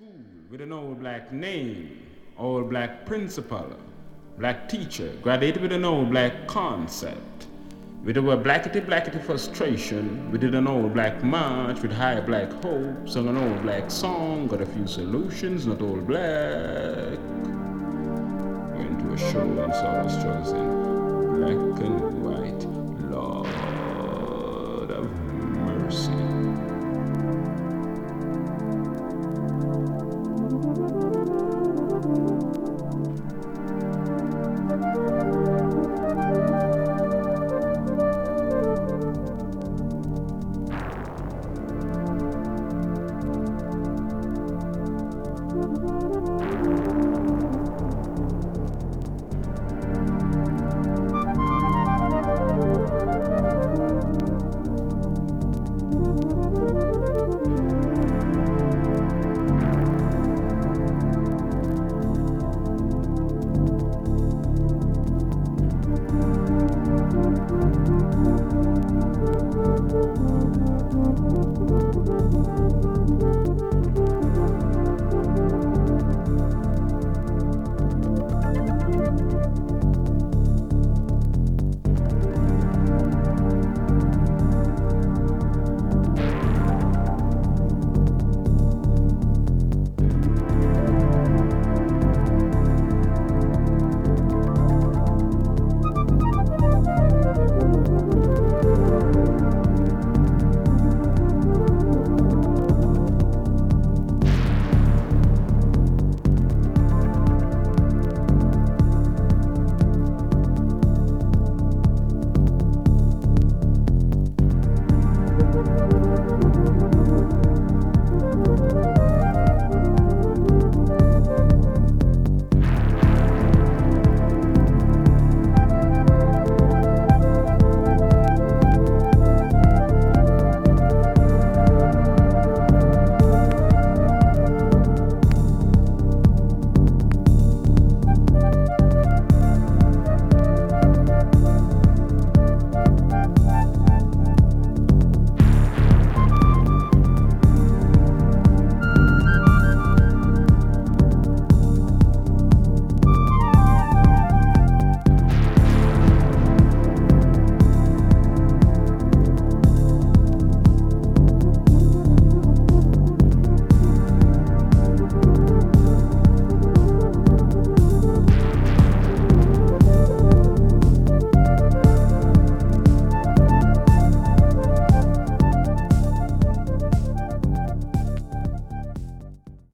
school with an old black name, old black principal, black teacher, graduated with an old black concept. With our blackety blackety frustration, we did an old black march with high black hope, sung an old black song, got a few solutions, not all black. Went to a show and saw us chosen, black and white, Lord of mercy.